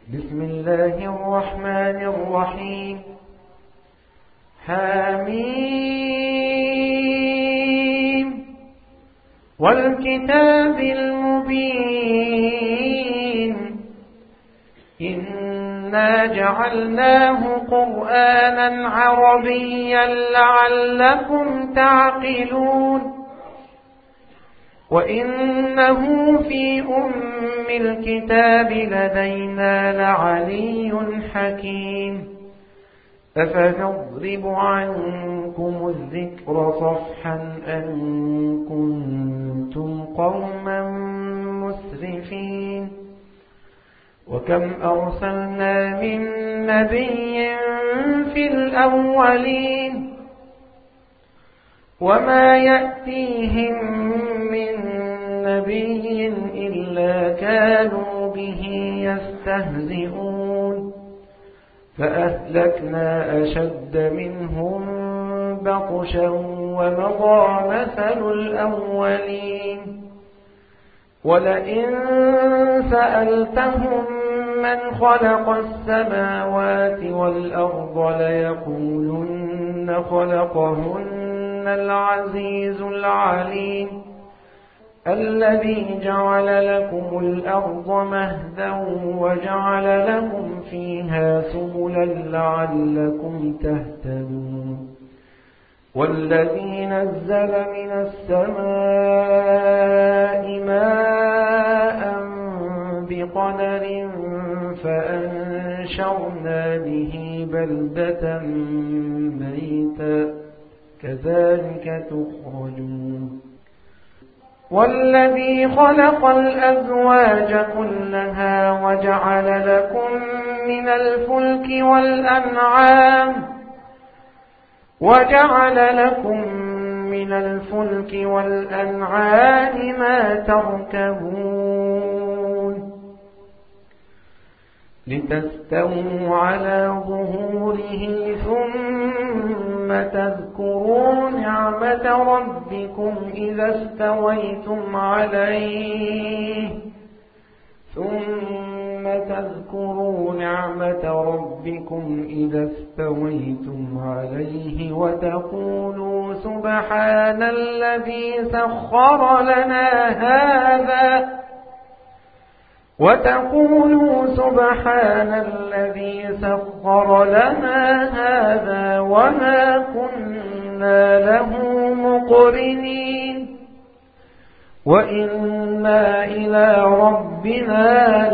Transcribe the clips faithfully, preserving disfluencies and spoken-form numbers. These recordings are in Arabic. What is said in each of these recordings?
بسم الله الرحمن الرحيم. حميم والكتاب المبين إنا جعلناه قرآنا عربيا لعلكم تعقلون وإنه في أم الكتاب لدينا لعلي حكيم أفنضرب عنكم الذكر صفحا أن كنتم قوما مسرفين وكم أرسلنا من نبي في الأولين وما يأتيهم من نبي إلا كانوا به يستهزئون فأهلكنا أشد منهم بطشا ومضى مثل الأولين ولئن سألتهم من خلق السماوات والأرض ليقولن خلقهن العزيز العليم الذي جعل لكم الأرض مهدا وجعل لكم فيها سبلا لعلكم تهتدون والذي نزل من السماء ماء بقدر فأنشرنا به بلدة ميتا كذلك تخرجون والذي خلق الأزواج كلها وجعل لكم من الفلك والأنعام وجعل لكم من الفلك والأنعام ما تركبون لتستووا على ظهوره ثم تذكروا نعمة ربكم إذا استويتم عليه ثم تذكروا نعمة ربكم إذا استويتم عليه وتقولوا سبحان الذي سخر لنا هذا وتقولوا سبحان الذي سخر لنا هذا وما كنا له مقرنين وإنا إلى ربنا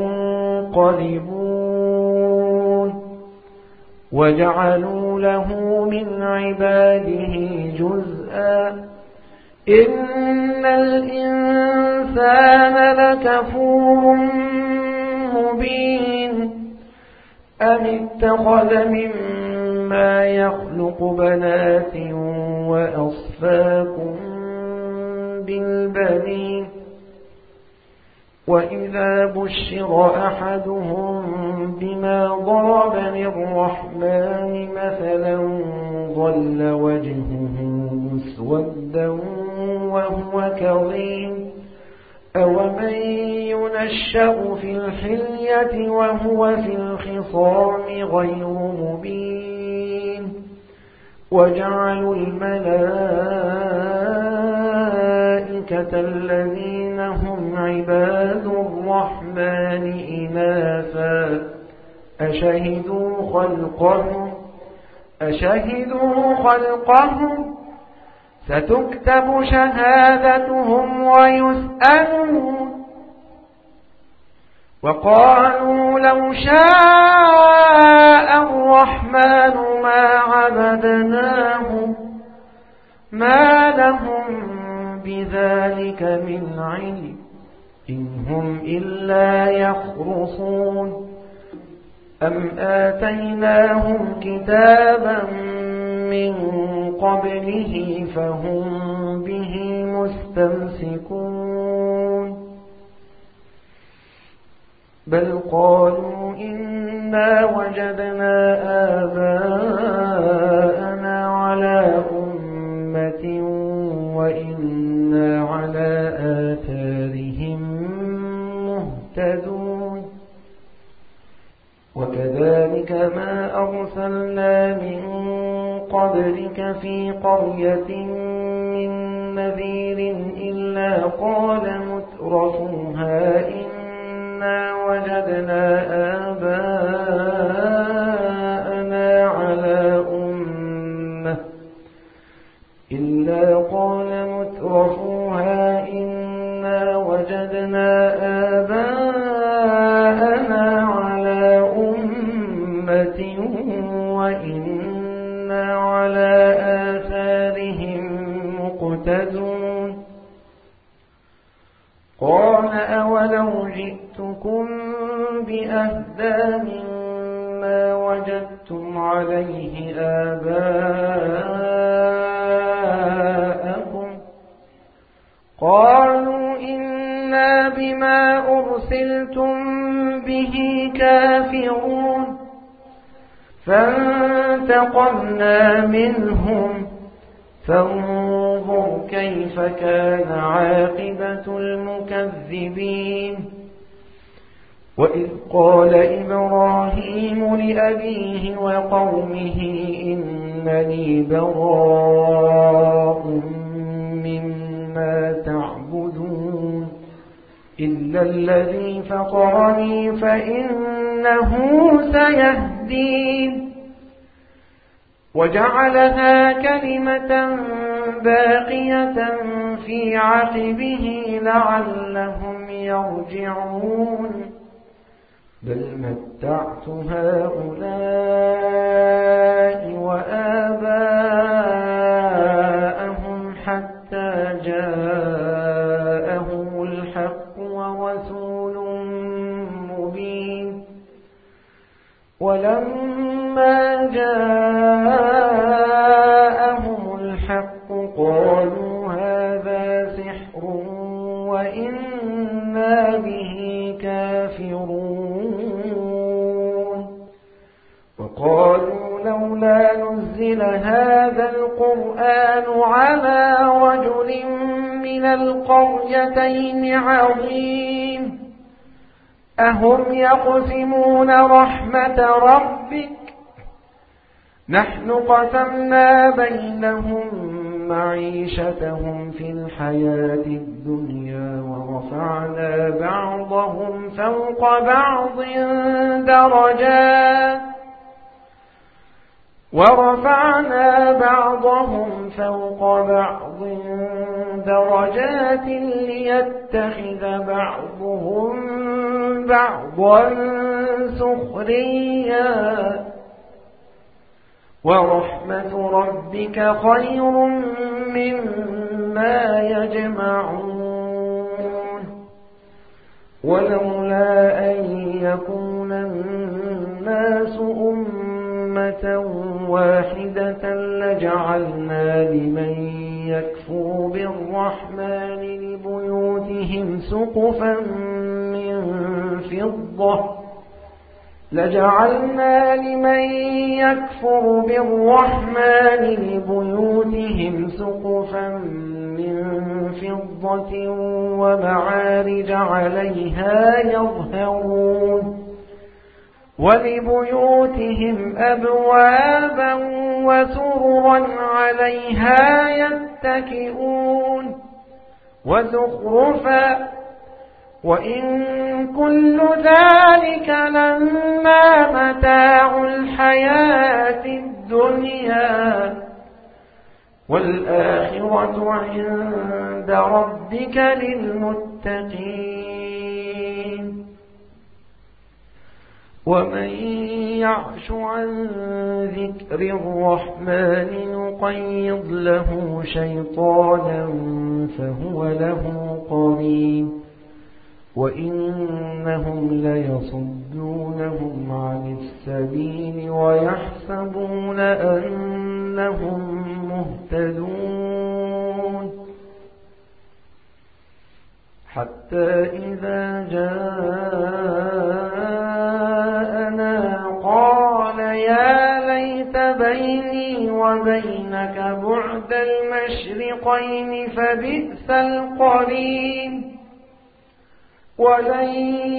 لمنقلبون وجعلوا له من عباده جزءا إن الإنسان لكفور مبين أم اتخذ مما يخلق بنات وأصفاكم بالبنين وإذا بشر أحدهم بما ضرب للرحمن مثلا ظل وجهه مسودا وهو كظيم أومن ينشأ في الحلية وهو في الخصام غير مبين وجعلوا الملائكة الذين هم عباد الرحمن إناثا أشهدوا خلقهم أشهدوا خلقهم ستكتب شهادتهم ويسألون وقالوا لو شاء الرحمن ما عبدناهم ما لهم بذلك من علم إن هم إلا يخرصون أم آتيناهم كتابا من قبله فهم به مستمسكون بل قالوا إنا وجدنا آباءنا على أمة وإنا على آثارهم مهتدون وكذلك ما أرسلنا من قبلك في قرية من نذير إلا قال مترفوها إنا وجدنا آباءنا على أمة إلا قال مترفوها إنا وجدنا آباءنا على أمة وإنا على آثارهم مقتدون قال أولو جئتكم بأهدى مما وجدتم عليه آباءكم قالوا إنا بما أرسلتم به كافرون فانتقمنا منهم فانظر كيف كان عاقبة المكذبين وإذ قال إبراهيم لأبيه وقومه إنني براء مما تعبدون إلا الذي فطرني فإنه سيهدين وجعلها كلمة باقية في عقبه لعلهم يرجعون بل متعت هؤلاء وآباءهم حتى جاءهم الحق ورسول مبين ولما جاءهم الحق قالوا هذا سحر وإنا به كافرون وقالوا لولا نزل هذا القرآن على رجل من القريتين عظيم أهم يقسمون رحمة ربك نحن قسمنا بينهم معيشتهم في الحياة الدنيا ورفعنا بعضهم فوق بعض درجات ورفعنا بعضهم فوق بعض درجات ليتخذ بعضهم بعضا سخريا ورحمة ربك خير مما يجمعون ولولا أن يكون الناس أمة واحدة لجعلنا لمن يكفر بالرحمن لبيوتهم سقفا من فضة لجعلنا لمن يكفر بالرحمن لبيوتهم سقفا من فضة ومعارج عليها يظهرون ولبيوتهم أبوابا وسررا عليها يتكئون وزخرفا وإن كل ذلك لما متاع الحياة الدنيا والآخرة عند ربك للمتقين ومن يعش عن ذكر الرحمن نقيض له شيطانا فهو له قرين وإنهم ليصدونهم عن السبيل ويحسبون أنهم مهتدون حتى إذا جاءنا قال يا ليت بيني وبينك بعد المشرقين فبئس القرين ولن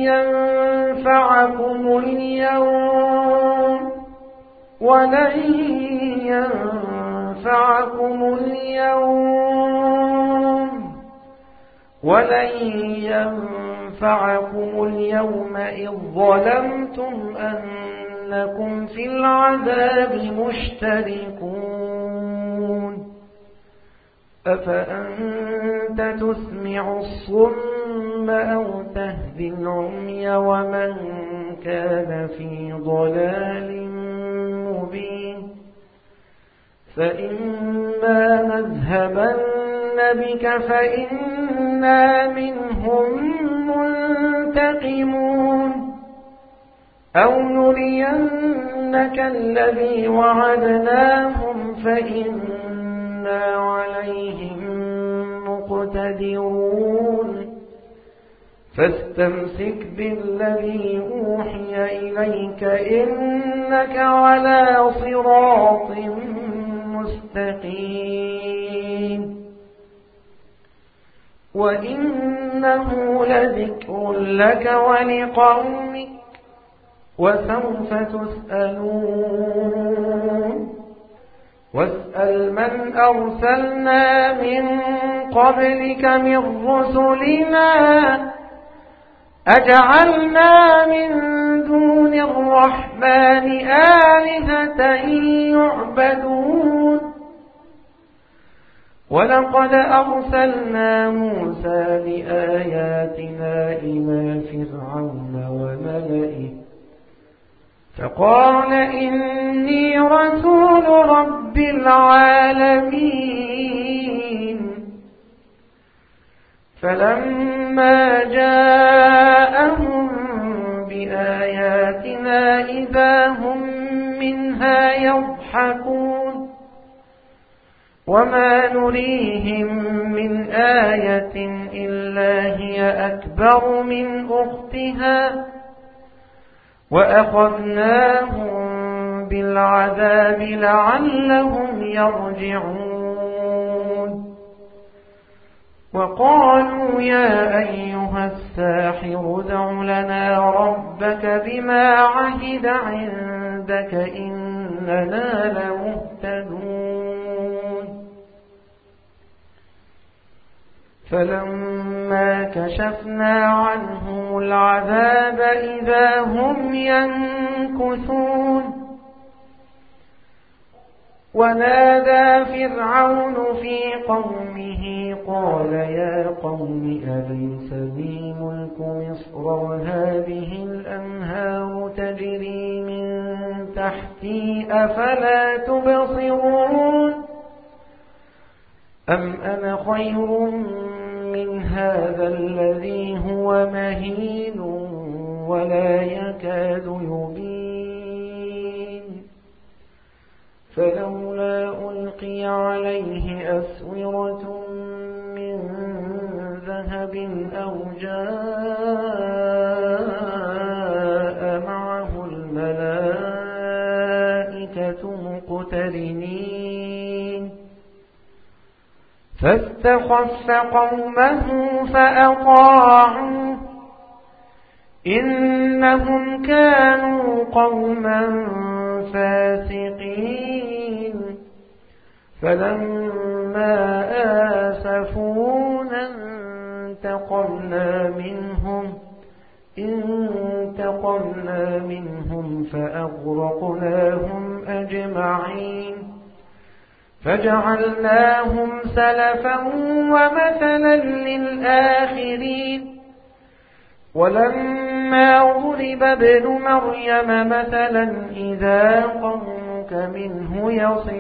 ينفعكم اليوم ولن ينفعكم اليوم ولن ينفعكم اليوم إذ ظلمتم أنكم في العذاب مشتركون أفأنت تسمع الصم أو تهدي العمي ومن كان في ضلال مبين فإما نذهبن بك فإنا منهم منتقمون أو نرينك الذي وعدناهم فإنا عليهم مقتدرون فاستمسك بالذي أوحي إليك إنك على صراط مستقيم وإنه لذكر لك ولقومك وسوف تسألون واسأل من أرسلنا من قبلك من رسلنا أجعلنا من دون الرحمن آلهة يعبدون ولقد أرسلنا موسى بآياتنا إلى فرعون وملئه فقال إني رسول رب العالمين فلما جاءهم بآياتنا إذا هم منها يضحكون وما نريهم من آية إلا هي أكبر من أختها وأخذناهم بالعذاب لعلهم يرجعون وقالوا يا أيها الساحر ادع لنا ربك بما عهد عندك إننا لمهتدون فلما كشفنا عنهم العذاب إذا هم ينكثون ونادى فرعون في قومه قال يا قوم أليس بي ملك مصر وهذه الأنهار تجري من تحتي أفلا تبصرون أم أنا خير من هذا الذي هو مهين ولا يكاد يبين فلولا ألقي عليه أسورة من ذهب أو جاء معه الملائكة مقترنين فاستخف قومه فأطاعوه إنهم كانوا قوما فاسقين فلما آسفونا انتقمنا منهم انتقمنا منهم فأغرقناهم أجمعين فجعلناهم سلفا ومثلا للآخرين ولما ضرب ابن مريم مثلا إذا قومك منه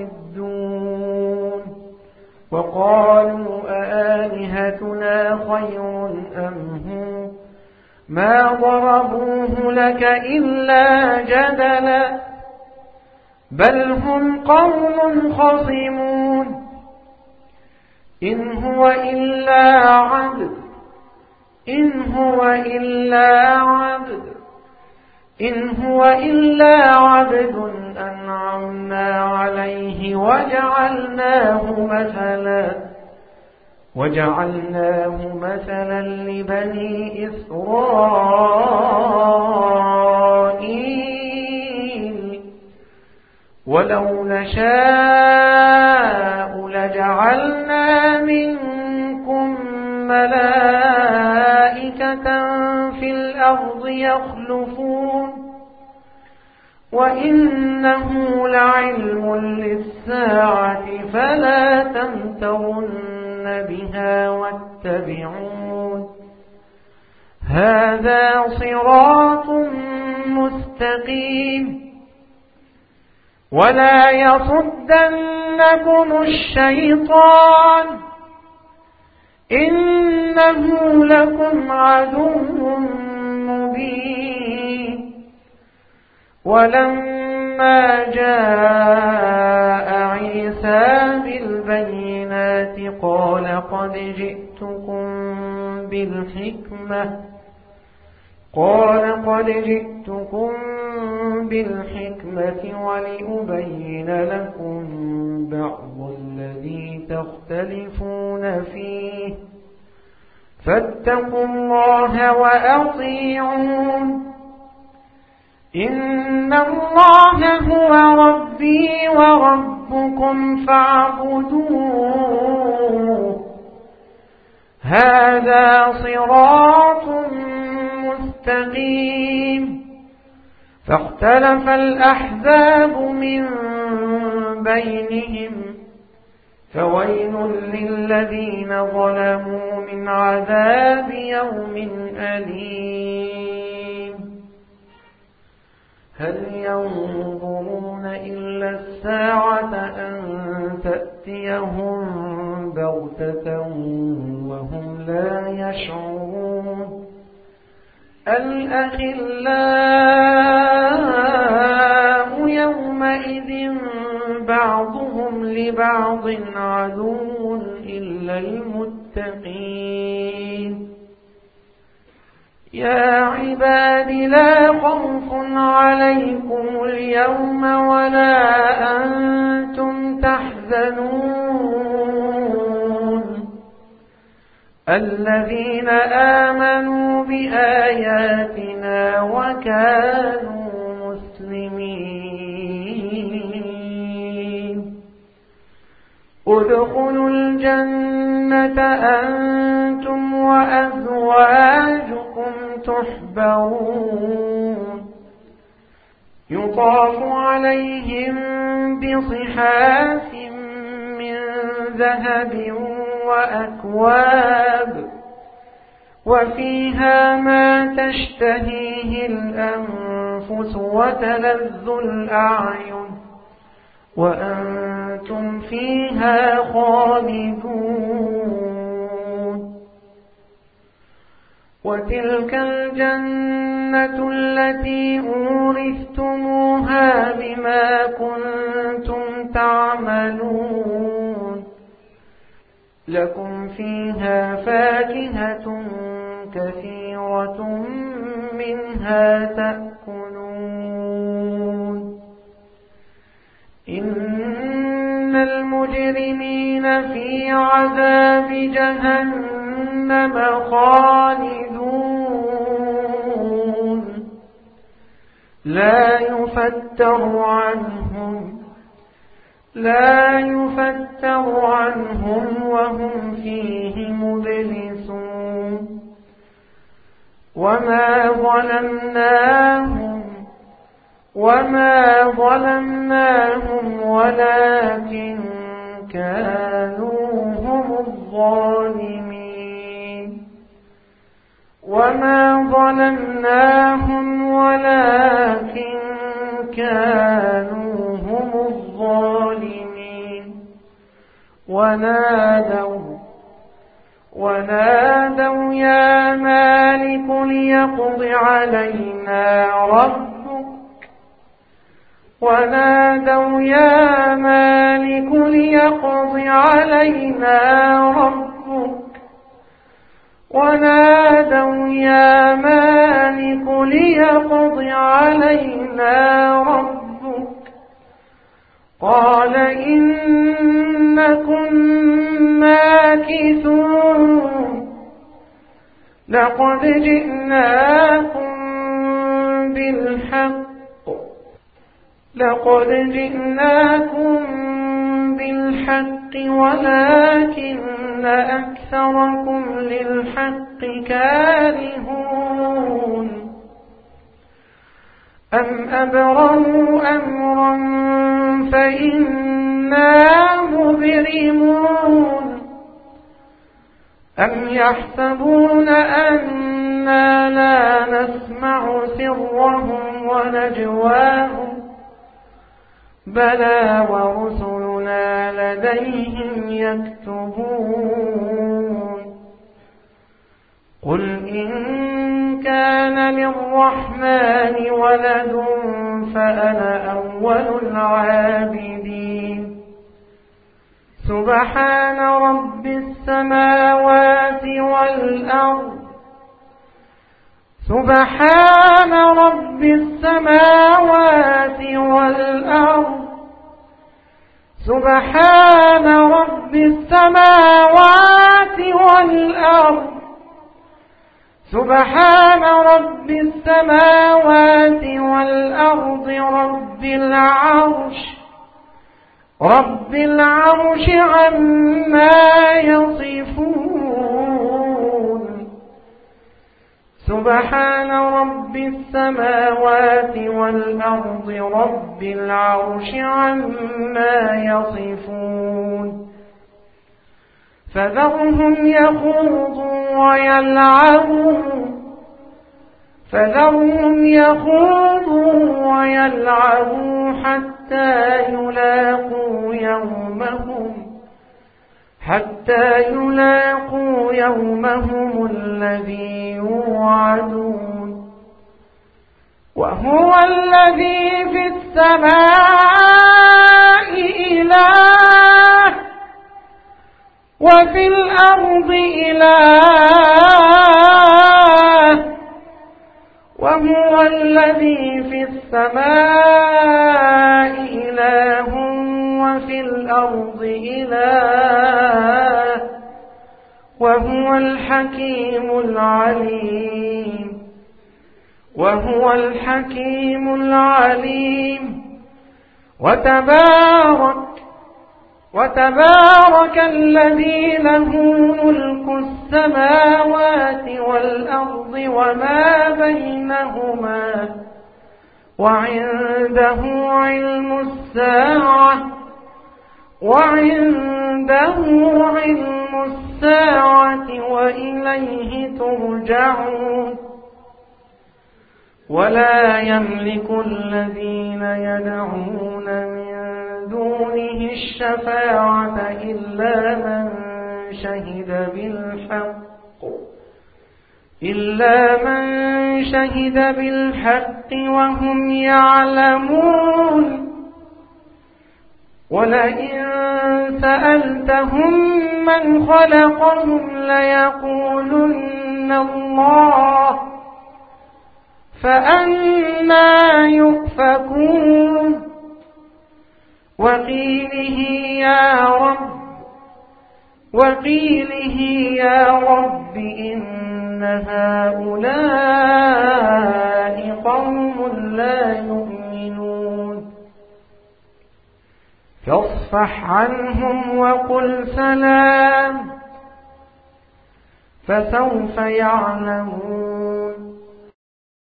يصدون وقالوا أآلهتنا خير أم هو ما ضربوه لك إلا جدلا بل هم قوم خصمون إن هو إلا عبد إن هو إلا عبد إن هو إلا عبد أنعمنا عليه وجعلناه مثلا وجعلناه مثلا لبني إسرائيل ولو نشاء لجعلنا منكم ملائكة في الأرض يخلفون وإنه لعلم للساعة فلا تمترن بها واتبعون هذا صراط مستقيم ولا يصدنكم الشيطان إنه لكم عدو مبين ولما جاء عيسى بالبينات قال قد جئتكم بالحكمة قال قد جئتكم بالحكمة ولأبين لكم بعض الذي تختلفون فيه فاتقوا الله وأطيعون إن الله هو ربي وربكم فاعبدوه هذا صراط مستقيم فاختلف الأحزاب من بينهم فويل للذين ظلموا من عذاب يوم أليم هل ينظرون إلا الساعة أن تأتيهم بغتة وهم لا يشعرون الأخلاء يومئذ بعضهم لبعض عدو إلا المتقين يا عباد لا خوف عليكم اليوم ولا أنتم تحزنون الذين آمنوا بآياتنا وكانوا مسلمين ادخلوا الجنة أنتم وأزواجكم تحبرون يطاف عليهم بصحاف من ذهب وأكواب وفيها ما تشتهيه الأنفس وتلذ الأعين وأنتم فيها خالدون وتلك الجنة التي أورثتموها بما كنتم تعملون لكم فيها فاكهة كثيرة منها تأكلون إن المجرمين في عذاب جهنم خالدون لا يفتر عنهم لا يفتر عنهم وهم فيه مبلسون وما ظلمناهم وما ظلمناهم ولكن كانوا هم الظالمين وما ظلمناهم ولكن كانوا هم الظالمين ونادوا ونادوا يا مالك ليقض علينا ربك ونادوا يا مالك ليقض علينا ربك ونادوا يا مالك ليقض علينا ربك قال إنكم مالك ماكثون لقد جئناكم بالحق لقد جئناكم بالحق ولكن أكثركم للحق كارهون أم أبرموا أمرا فإنا مبرمون أم يحسبون أنا لا نسمع سرهم ونجواهم بلى ورسلنا لديهم يكتبون قل إن كان للرحمن ولد فأنا أول العابدين سبحان رب السماوات والأرض سبحان رب السماوات والأرض سبحان رب السماوات والأرض سبحان رب السماوات والأرض رب العرش رب العرش عما يصفون سبحان رب السماوات والأرض رب العرش عما يصفون فذرهم يخوضوا ويلعبوا فذرهم يخوضوا ويلعبوا حتى يلاقوا يومهم حتى يلاقوا يومهم الذي يوعدون وهو الذي في السماء إله وفي الأرض إله وهو الذي في السماء إله وفي الأرض إله وهو الحكيم العليم وهو الحكيم العليم وتبارك وتبارك الذي له ملك السماوات والأرض وما بينهما وعنده علم الساعة وعنده علم الساعة وإليه ترجعون ولا يملك الذين يدعون من دونه الشفاعة إلا من شهد بالحق إلا من شهد بالحق وهم يعلمون ولئن سألتهم من خلقهم ليقولن الله فأنى يؤفكون وقيله يا رب وقيله يا رب إن هؤلاء قوم لا يؤمنون فاصفح عنهم وقل سلام فسوف يعلمون